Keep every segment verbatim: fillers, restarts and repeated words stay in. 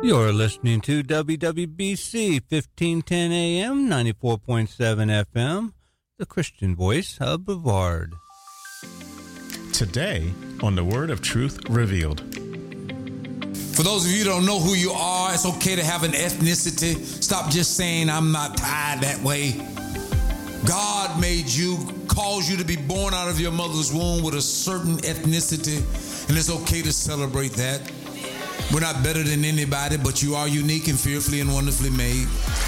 You're listening to W W B C fifteen ten A M, ninety-four point seven F M, the Christian voice of Brevard. Today on the Word of Truth Revealed. For those of you who don't know who you are, it's okay to have an ethnicity. Stop just saying, I'm not tied that way. God made you, caused you to be born out of your mother's womb with a certain ethnicity, and it's okay to celebrate that. We're not better than anybody, but you are unique and fearfully and wonderfully made.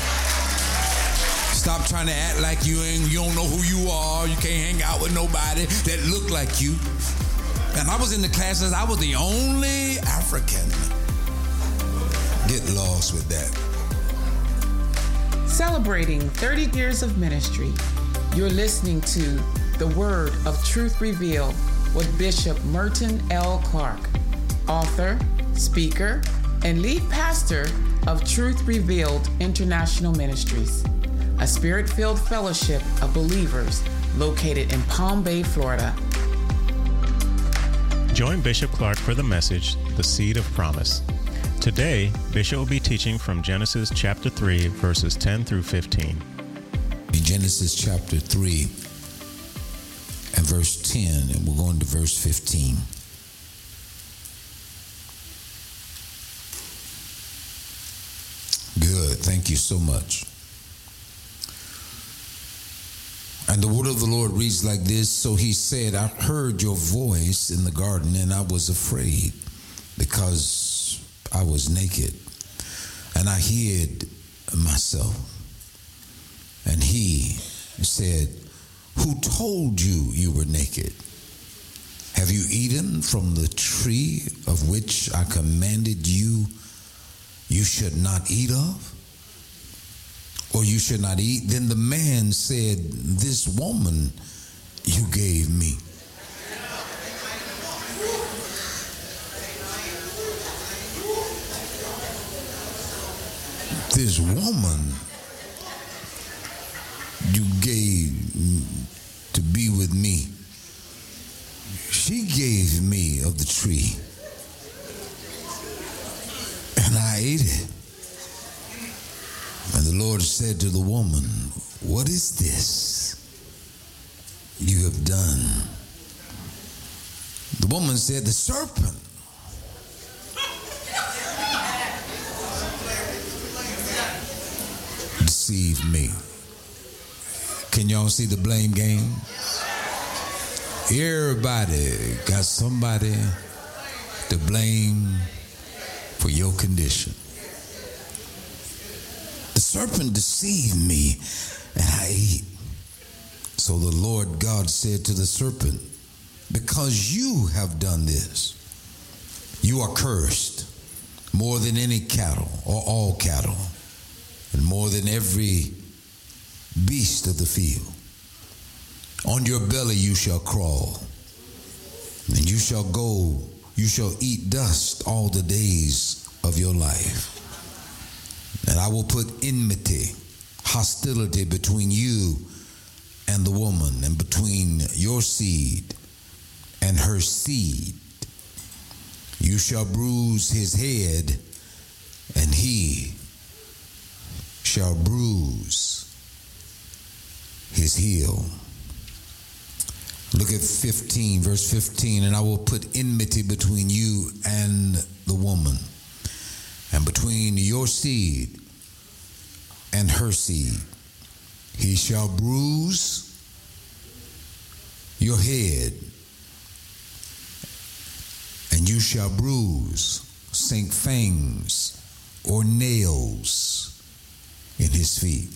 Stop trying to act like you ain't, you don't know who you are. You can't hang out with nobody that look like you. And I was in the classes, I was the only African. Get lost with that. Celebrating thirty years of ministry, you're listening to The Word of Truth Revealed with Bishop Merton L. Clark, author, speaker, and lead pastor of Truth Revealed International Ministries, a spirit-filled fellowship of believers located in Palm Bay, Florida. Join Bishop Clark for the message, The Seed of Promise. Today, Bishop will be teaching from Genesis chapter three, verses ten through fifteen. In Genesis chapter three and verse ten, and we're going to verse fifteen. Good. Thank you so much. And the word of the Lord reads like this. So he said, I heard your voice in the garden, and I was afraid because I was naked, and I hid myself. And he said, who told you you were naked? Have you eaten from the tree of which I commanded you you should not eat of? Or you should not eat? Then the man said, this woman you gave me. This woman you gave to be with me, she gave me of the tree, and I ate it. And the Lord said to the woman, what is this you have done? The woman said, the serpent deceived me. Can y'all see the blame game? Everybody got somebody to blame for your condition. The serpent deceived me, and I ate. So the Lord God said to the serpent, because you have done this, you are cursed more than any cattle or all cattle, and more than every beast of the field. On your belly you shall crawl, and you shall go, you shall eat dust all the days of your life. And I will put enmity, hostility between you and the woman, and between your seed and her seed. You shall bruise his head, and he shall bruise his heel. Look at fifteen, verse fifteen. And I will put enmity between you and the woman, and between your seed and her seed. He shall bruise your head, and you shall bruise, sink fangs or nails in his feet.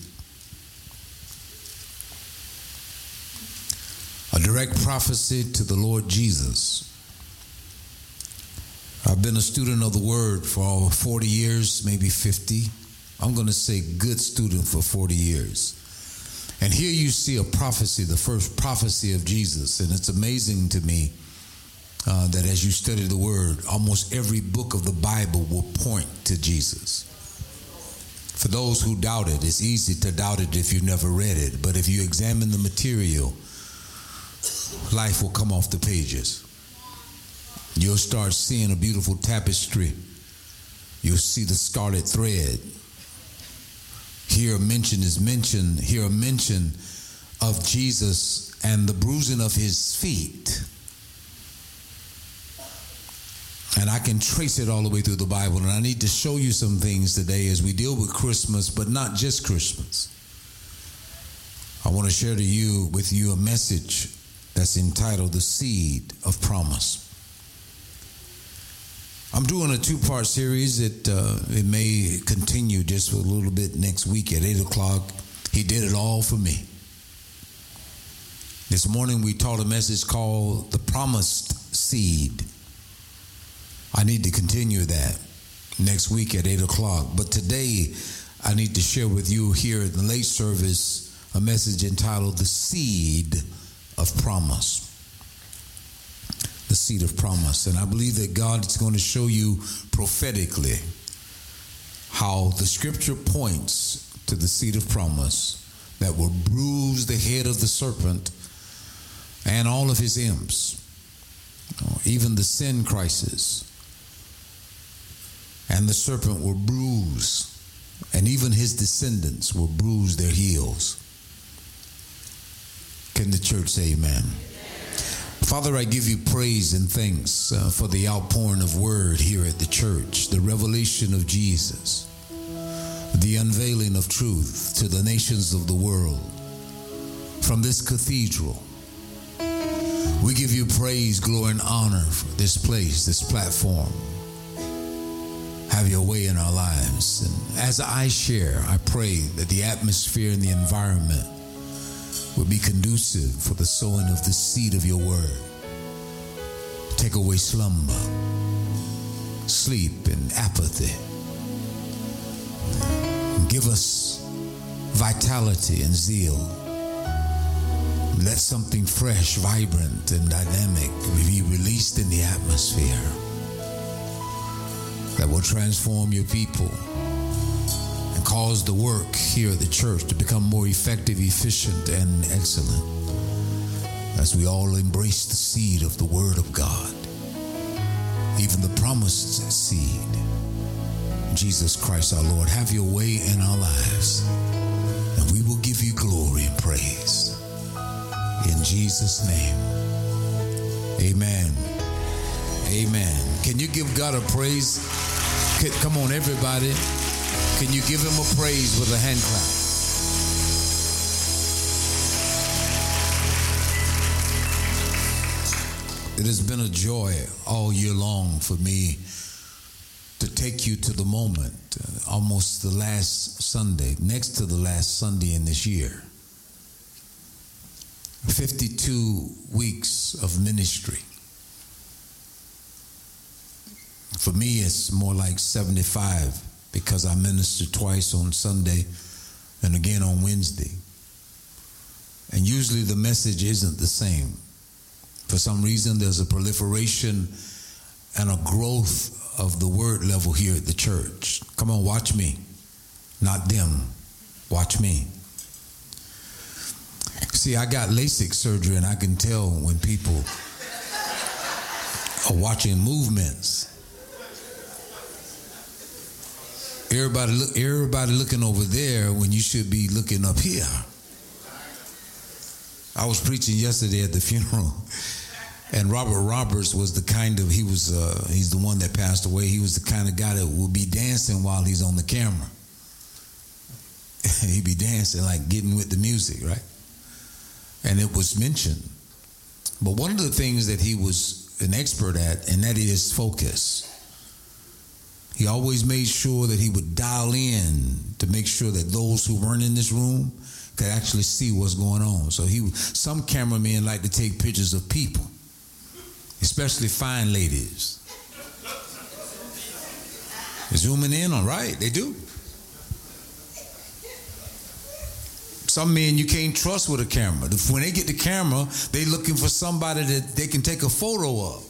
A direct prophecy to the Lord Jesus. I've been a student of the Word for forty years, maybe fifty. I'm going to say good student for forty years. And here you see a prophecy, the first prophecy of Jesus. And it's amazing to me uh, that as you study the Word, almost every book of the Bible will point to Jesus. For those who doubt it, it's easy to doubt it if you've never read it. But if you examine the material, life will come off the pages. You'll start seeing a beautiful tapestry you'll see the scarlet thread. Here a mention is mentioned, here a mention of Jesus and the bruising of his feet. And I can trace it all the way through the Bible. And I need to show you some things today as we deal with Christmas, but not just Christmas. I want to share to you with you a message that's entitled The Seed of Promise. I'm doing a two-part series. It, uh, it may continue just for a little bit next week at eight o'clock. He did it all for me. This morning we taught a message called The Promised Seed. I need to continue that next week at eight o'clock. But today I need to share with you here in the late service a message entitled The Seed of Promise. The seed of promise. And I believe that God is going to show you prophetically how the scripture points to the seed of promise that will bruise the head of the serpent and all of his imps, even the sin crisis. And the serpent will bruise, and even his descendants will bruise their heels. Can the church say amen? Father, I give you praise and thanks uh, for the outpouring of word here at the church, the revelation of Jesus, the unveiling of truth to the nations of the world. From this cathedral, we give you praise, glory, and honor for this place, this platform. Have your way in our lives. And as I share, I pray that the atmosphere and the environment will be conducive for the sowing of the seed of your word. Take away slumber, sleep, and apathy. Give us vitality and zeal. Let something fresh, vibrant, and dynamic be released in the atmosphere that will transform your people and cause the work here at the church to become more effective, efficient, and excellent as we all embrace the seed of the Word of God, even the promised seed. Jesus Christ our Lord, have your way in our lives, and we will give you glory and praise. In Jesus' name, amen. Amen. Can you give God a praise? Come on, everybody. Can you give him a praise with a hand clap? It has been a joy all year long for me to take you to the moment, uh, almost the last Sunday, next to the last Sunday in this year. fifty-two weeks of ministry. For me, it's more like seventy-five because I minister twice on Sunday and again on Wednesday. And usually the message isn't the same. For some reason, there's a proliferation and a growth of the word level here at the church. Come on, watch me. Not them. Watch me. See, I got LASIK surgery, and I can tell when people are watching movements. Everybody look, everybody looking over there when you should be looking up here. I was preaching yesterday at the funeral, and Robert Roberts was the kind of, he was, uh, he's the one that passed away. He was the kind of guy that would be dancing while he's on the camera. He'd be dancing, like getting with the music, right? And it was mentioned. But one of the things that he was an expert at, and that is focus. He always made sure that he would dial in to make sure that those who weren't in this room could actually see what's going on. So he, some cameramen like to take pictures of people, especially fine ladies. Zooming in on, right? They do. Some men you can't trust with a camera. When they get the camera, they looking for somebody that they can take a photo of.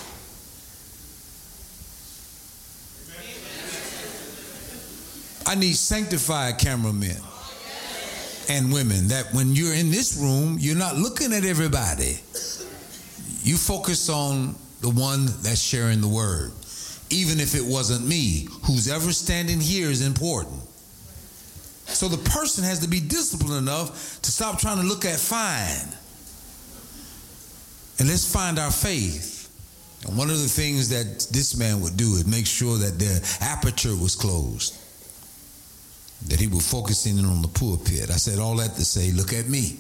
I need sanctified cameramen and women that when you're in this room, you're not looking at everybody. You focus on the one that's sharing the word. even if it wasn't me. Who's ever standing here is important. So the person has to be disciplined enough to stop trying to look at fine. And let's find our faith. And one of the things that this man would do is make sure that their aperture was closed, that he was focusing in on the pulpit. I said all that to say, look at me.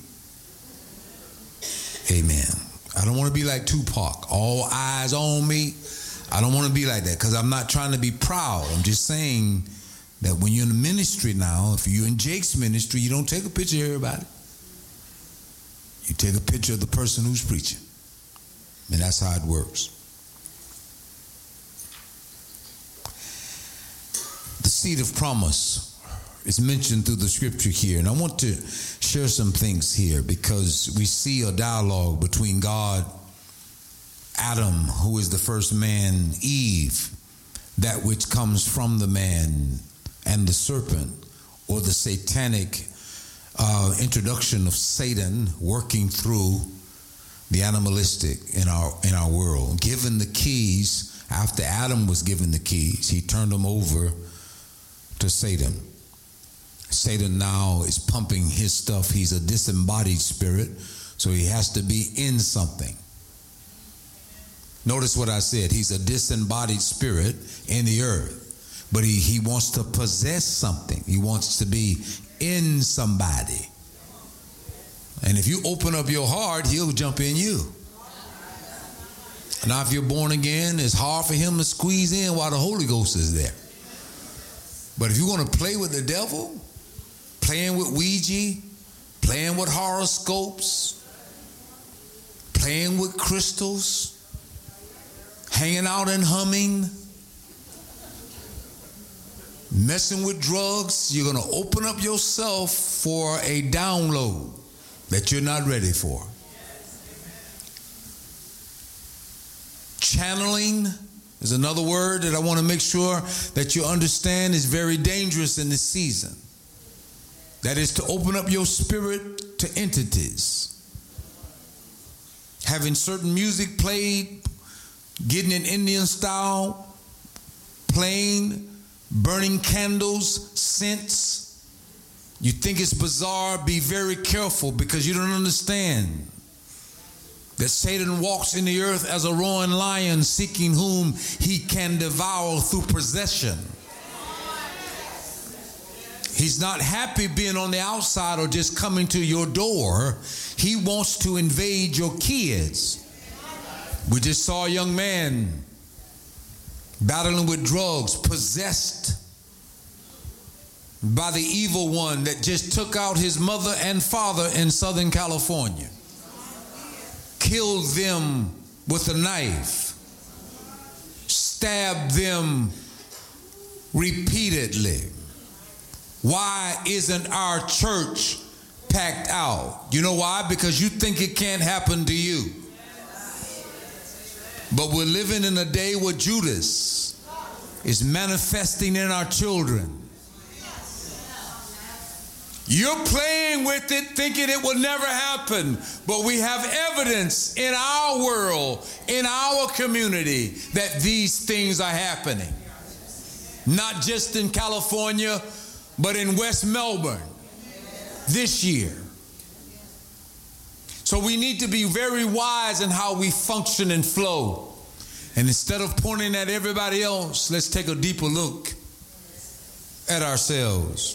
Amen. I don't want to be like Tupac, all eyes on me. I don't want to be like that because I'm not trying to be proud. I'm just saying that when you're in the ministry now, if you're in Jake's ministry, you don't take a picture of everybody. You take a picture of the person who's preaching. And that's how it works. The seed of promise is mentioned through the scripture here. And I want to share some things here because we see a dialogue between God, Adam, who is the first man, Eve, that which comes from the man, and the serpent, or the satanic uh, introduction of Satan working through the animalistic in our in our world. Given the keys, after Adam was given the keys, he turned them over to Satan. Satan now is pumping his stuff. He's a disembodied spirit, so he has to be in something. Notice what I said. He's a disembodied spirit in the earth, but he, he wants to possess something. He wants to be in somebody. And if you open up your heart, he'll jump in you. Now, if you're born again, it's hard for him to squeeze in while the Holy Ghost is there. But if you want to play with the devil, playing with Ouija, playing with horoscopes, playing with crystals, hanging out and humming, messing with drugs, you're going to open up yourself for a download that you're not ready for. Channeling is another word that I want to make sure that you understand is very dangerous in this season. That is to open up your spirit to entities. Having certain music played, getting in Indian style, playing, burning candles, scents. You think it's bizarre, be very careful because you don't understand that Satan walks in the earth as a roaring lion seeking whom he can devour through possession. He's not happy being on the outside or just coming to your door. He wants to invade your kids. We just saw a young man battling with drugs, possessed by the evil one that just took out his mother and father in Southern California. Killed them with a knife. Stabbed them repeatedly. Why isn't our church packed out? You know why? Because you think it can't happen to you. But we're living in a day where Judas is manifesting in our children. You're playing with it, thinking it will never happen. But we have evidence in our world, in our community, that these things are happening. Not just in California, but in West Melbourne this year. So we need to be very wise in how we function and flow. And instead of pointing at everybody else, let's take a deeper look at ourselves.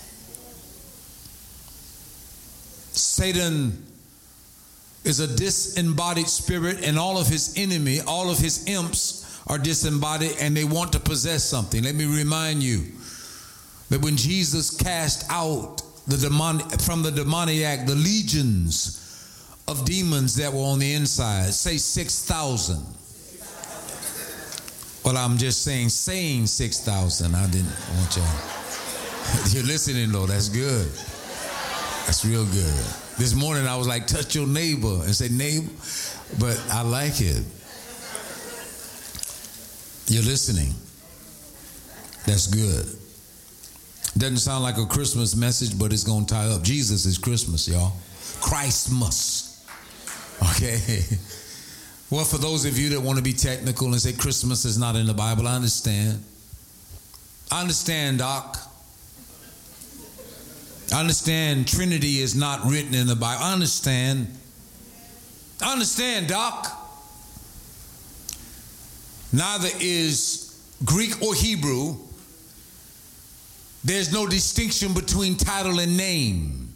Satan is a disembodied spirit, and all of his enemy, all of his imps are disembodied, and they want to possess something. Let me remind you that when Jesus cast out the demon from the demoniac, the legions of demons that were on the inside, say six thousand. Well, I'm just saying, saying six thousand. I didn't want you. You're listening, though. That's good. That's real good. This morning I was like, touch your neighbor and say, neighbor, but I like it. You're listening. That's good. Doesn't sound like a Christmas message, but it's going to tie up. Jesus is Christmas, y'all. Christmas. Okay. Well, for those of you that want to be technical and say Christmas is not in the Bible, I understand. I understand, Doc. I understand Trinity is not written in the Bible. I understand. I understand, Doc. Neither is Greek or Hebrew. There's no distinction between title and name.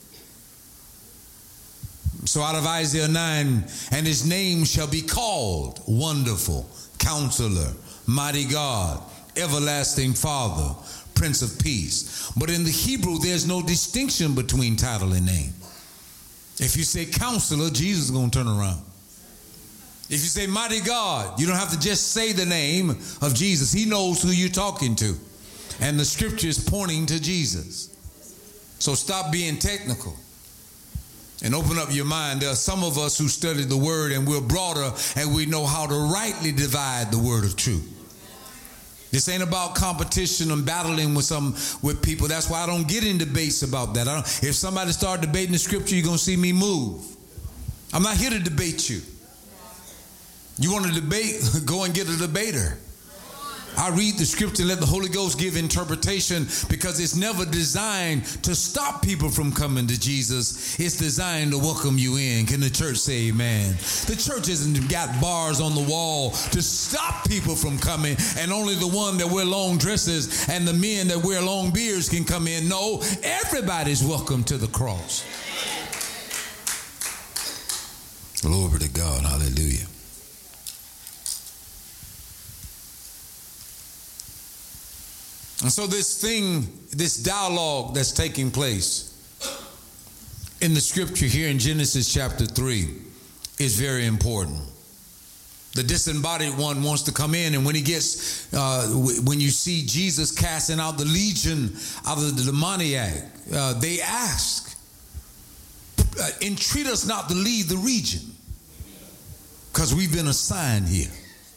So out of Isaiah nine, and his name shall be called Wonderful, Counselor, Mighty God, Everlasting Father, Prince of Peace. But in the Hebrew, there's no distinction between title and name. If you say Counselor, Jesus is going to turn around. If you say Mighty God, you don't have to just say the name of Jesus. He knows who you're talking to. And the scripture is pointing to Jesus. So stop being technical and open up your mind. There are some of us who study the word and we're broader and we know how to rightly divide the word of truth. This ain't about competition and battling with some with people. That's why I don't get in debates about that. I don't, if somebody start debating the scripture, you're going to see me move. I'm not here to debate you. You want to debate? Go and get a debater. I read the scripture and let the Holy Ghost give interpretation, because it's never designed to stop people from coming to Jesus. It's designed to welcome you in. Can the church say amen? The church hasn't got bars on the wall to stop people from coming, and only the one that wear long dresses and the men that wear long beards can come in. No, everybody's welcome to the cross. Glory to God. Hallelujah. And so this thing, this dialogue that's taking place in the scripture here in Genesis chapter three is very important. The disembodied one wants to come in, and when he gets, uh, when you see Jesus casting out the legion out of the demoniac, uh, they ask, entreat us not to leave the region, because we've been assigned here.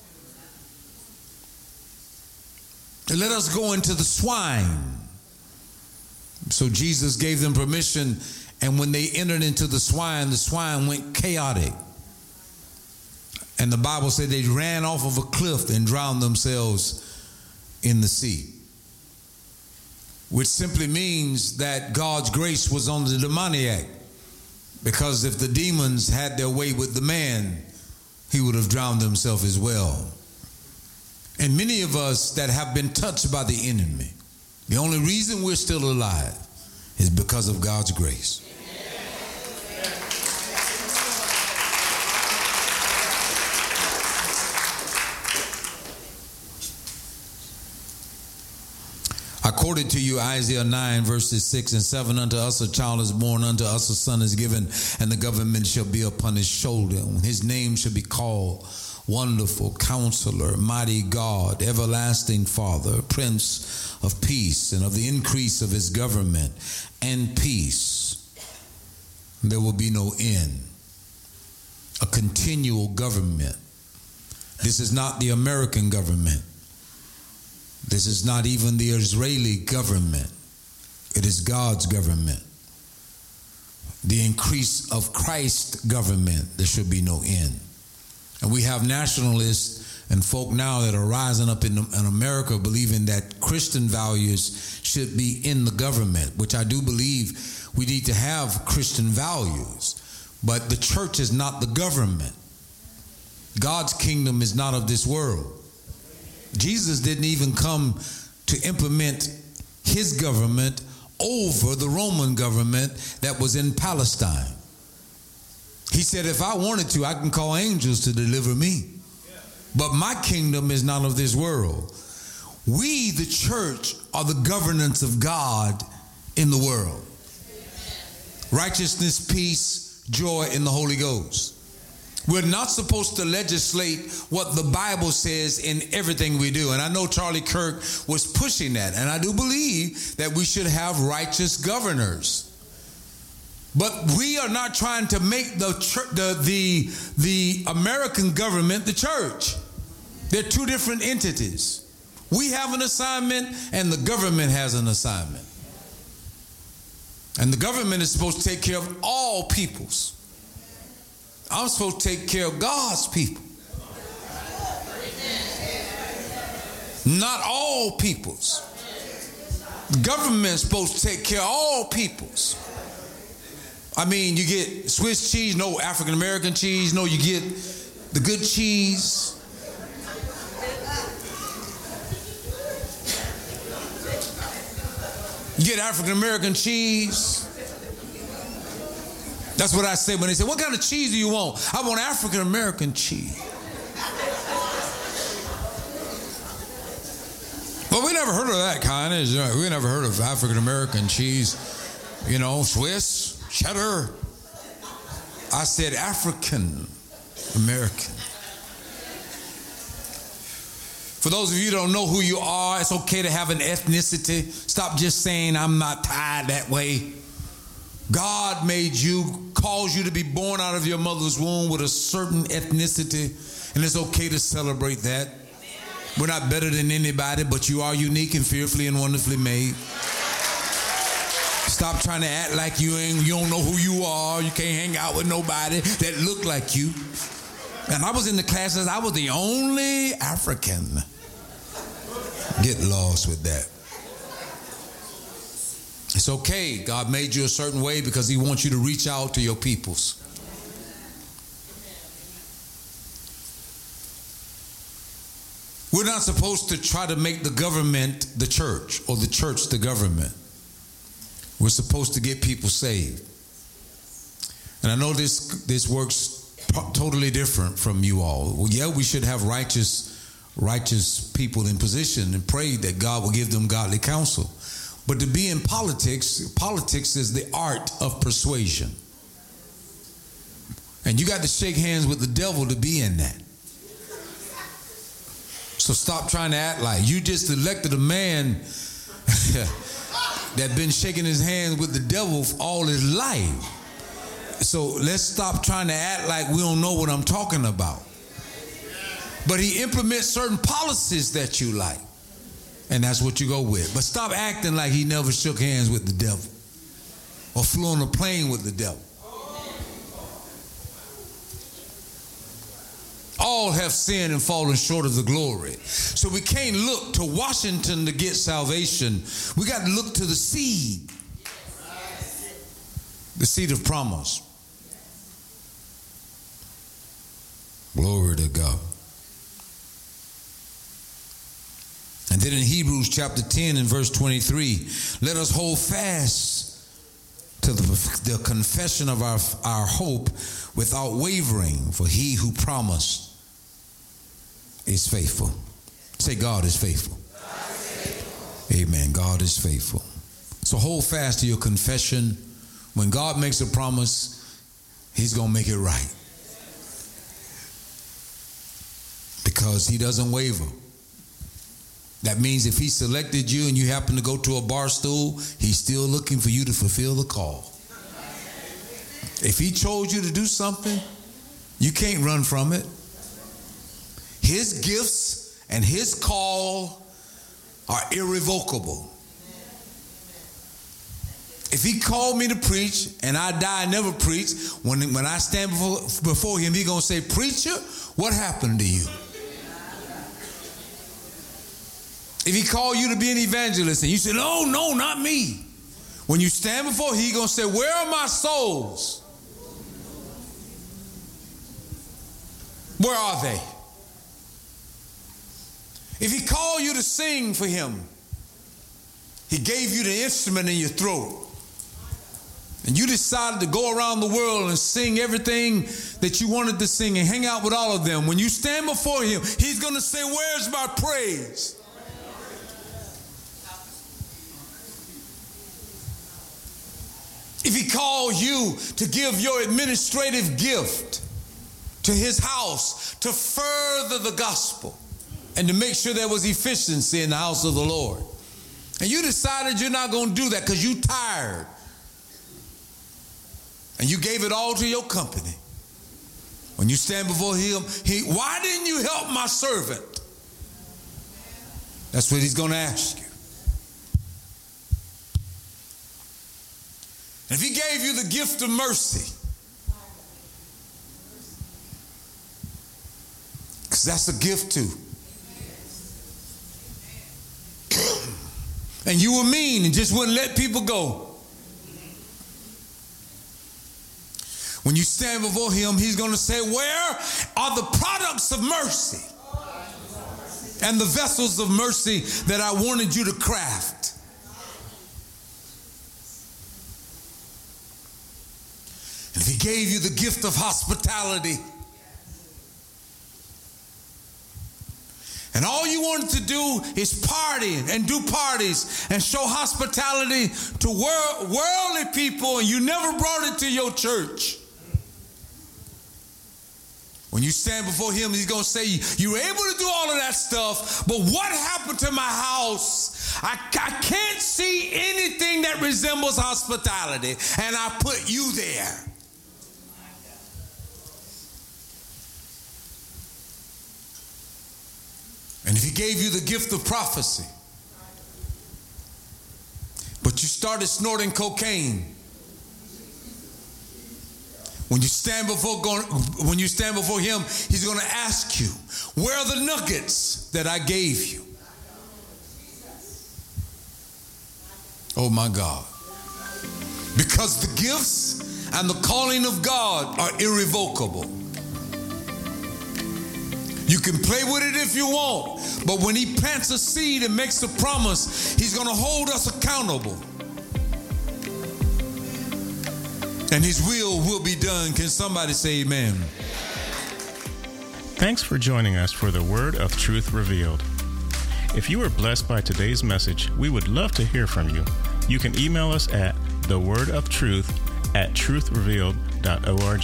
And let us go into the swine. So Jesus gave them permission, and when they entered into the swine, the swine went chaotic. And the Bible said they ran off of a cliff and drowned themselves in the sea. Which simply means that God's grace was on the demoniac. Because if the demons had their way with the man, he would have drowned himself as well. And many of us that have been touched by the enemy, the only reason we're still alive is because of God's grace. I quoted to you Isaiah nine verses six and seven. Unto us a child is born, unto us a son is given, and the government shall be upon his shoulder. His name shall be called Wonderful, Counselor, Mighty God, Everlasting Father, Prince of Peace. And of the increase of his government and peace, there will be no end. A continual government. This is not the American government. This is not even the Israeli government. It is God's government. The increase of Christ's government, there should be no end. And we have nationalists and folk now that are rising up in, in America believing that Christian values should be in the government, which I do believe we need to have Christian values. But the church is not the government. God's kingdom is not of this world. Jesus didn't even come to implement his government over the Roman government that was in Palestine. He said, if I wanted to, I can call angels to deliver me. But my kingdom is not of this world. We, the church, are the governance of God in the world. Righteousness, peace, joy in the Holy Ghost. We're not supposed to legislate what the Bible says in everything we do. And I know Charlie Kirk was pushing that. And I do believe that we should have righteous governors. But we are not trying to make the, church, the, the, the American government the church. They're two different entities. We have an assignment and the government has an assignment. And the government is supposed to take care of all peoples. I'm supposed to take care of God's people. Not all peoples. The government's supposed to take care of all peoples. I mean, you get Swiss cheese, no African American cheese, no, you get the good cheese. You get African American cheese. That's what I say when they say, what kind of cheese do you want? I want African American cheese. But we never heard of that kind. We never heard of African American cheese. You know, Swiss, cheddar. I said African American. For those of you who don't know who you are, it's okay to have an ethnicity. Stop just saying, I'm not tied that way. God made you, caused you to be born out of your mother's womb with a certain ethnicity, and it's okay to celebrate that. We're not better than anybody, but you are unique and fearfully and wonderfully made. Stop trying to act like you ain't, you don't know who you are. You can't hang out with nobody that look like you. And I was in the classes, I was the only African. Get lost with that. It's okay. God made you a certain way because he wants you to reach out to your peoples. We're not supposed to try to make the government the church or the church the government. We're supposed to get people saved. And I know this, this works totally different from you all. Well, yeah, we should have righteous, righteous people in position and pray that God will give them godly counsel. But to be in politics, politics is the art of persuasion. And you got to shake hands with the devil to be in that. So stop trying to act like you just elected a man that been shaking his hands with the devil all his life. So let's stop trying to act like we don't know what I'm talking about. But he implements certain policies that you like. And that's what you go with. But stop acting like he never shook hands with the devil or flew on a plane with the devil. All have sinned and fallen short of the glory. So we can't look to Washington to get salvation. We got to look to the seed. The seed of promise. Glory to God. And then in Hebrews chapter ten and verse twenty-three, let us hold fast to the, the confession of our, our hope without wavering, for he who promised is faithful. Say, God is faithful. God is faithful. Amen. God is faithful. So hold fast to your confession. When God makes a promise, he's going to make it right. Because he doesn't waver. That means if he selected you and you happen to go to a bar stool, he's still looking for you to fulfill the call. If he chose you to do something, you can't run from it. His gifts and his call are irrevocable. If he called me to preach and I die and never preach, when, when I stand before, before him, he's going to say, preacher, what happened to you? If he called you to be an evangelist and you say, no, no, not me. When you stand before him, he's going to say, where are my souls? Where are they? If he called you to sing for him, he gave you the instrument in your throat, and you decided to go around the world and sing everything that you wanted to sing and hang out with all of them. When you stand before him, he's going to say, where's my praise? If he called you to give your administrative gift to his house to further the gospel and to make sure there was efficiency in the house of the Lord, and you decided you're not going to do that because you're tired and you gave it all to your company, when you stand before him, he, why didn't you help my servant? That's what he's going to ask you. If he gave you the gift of mercy, Because that's a gift too. And you were mean and just wouldn't let people go. When you stand before him, he's going to say, where are the products of mercy and the vessels of mercy that I wanted you to craft? And if he gave you the gift of hospitality, and all you wanted to do is party and do parties and show hospitality to world, worldly people, and you never brought it to your church. When you stand before him, he's going to say, you were able to do all of that stuff, but what happened to my house? I, I can't see anything that resembles hospitality, and I put you there. And if he gave you the gift of prophecy, but you started snorting cocaine, when you stand before going, when you stand before him, he's going to ask you, where are the nuggets that I gave you? Oh my God. Because the gifts and the calling of God are irrevocable. You can play with it if you want, but when he plants a seed and makes a promise, he's going to hold us accountable. And his will will be done. Can somebody say amen? Thanks for joining us for the Word of Truth Revealed. If you were blessed by today's message, we would love to hear from you. You can email us at thewordoftruth at truthrevealed dot org.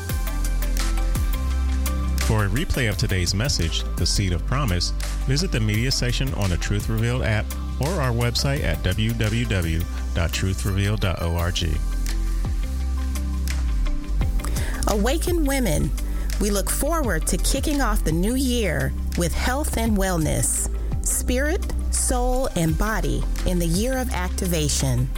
For a replay of today's message, The Seed of Promise, visit the media section on the Truth Revealed app or our website at w w w dot truth revealed dot org. Awaken Women. We look forward to kicking off the new year with health and wellness, spirit, soul, and body in the year of activation.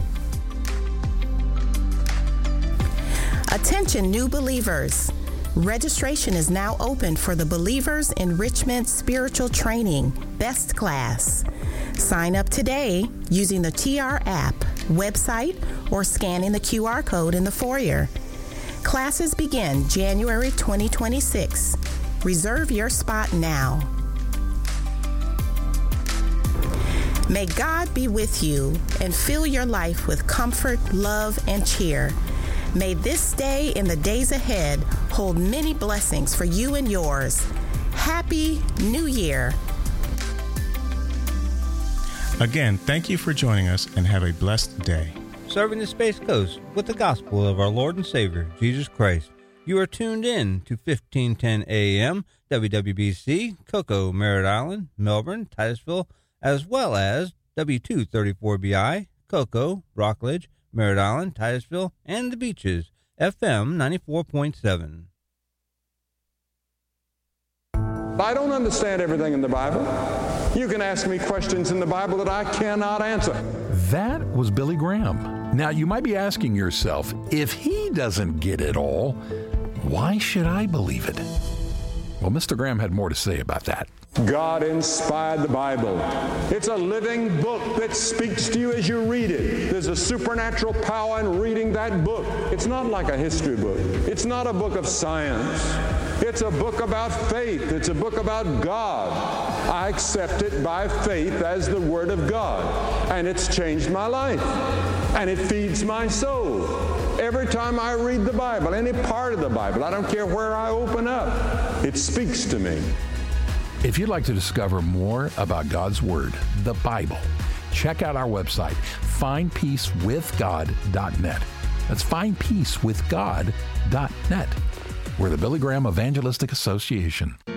Attention, new believers. Registration is now open for the Believers Enrichment Spiritual Training Best Class. Sign up today using the T R app, website, or scanning the Q R code in the foyer. Classes begin January twenty twenty-six. Reserve your spot now. May God be with you and fill your life with comfort, love, and cheer. May this day and the days ahead hold many blessings for you and yours. Happy New Year. Again, thank you for joining us and have a blessed day. Serving the Space Coast with the gospel of our Lord and Savior, Jesus Christ. You are tuned in to fifteen ten A M, W W B C, Cocoa, Merritt Island, Melbourne, Titusville, as well as W two thirty-four B I, Cocoa, Rockledge, Merritt Island, Titusville, and the Beaches, F M ninety-four point seven. I don't understand everything in the Bible. You can ask me questions in the Bible that I cannot answer. That was Billy Graham. Now, you might be asking yourself, if he doesn't get it all, why should I believe it? Well, Mister Graham had more to say about that. God inspired the Bible. It's a living book that speaks to you as you read it. There's a supernatural power in reading that book. It's not like a history book. It's not a book of science. It's a book about faith. It's a book about God. I accept it by faith as the Word of God. And it's changed my life. And it feeds my soul. Every time I read the Bible, any part of the Bible, I don't care where I open up, it speaks to me. If you'd like to discover more about God's Word, the Bible, check out our website, find peace with god dot net. That's find peace with god dot net. We're the Billy Graham Evangelistic Association.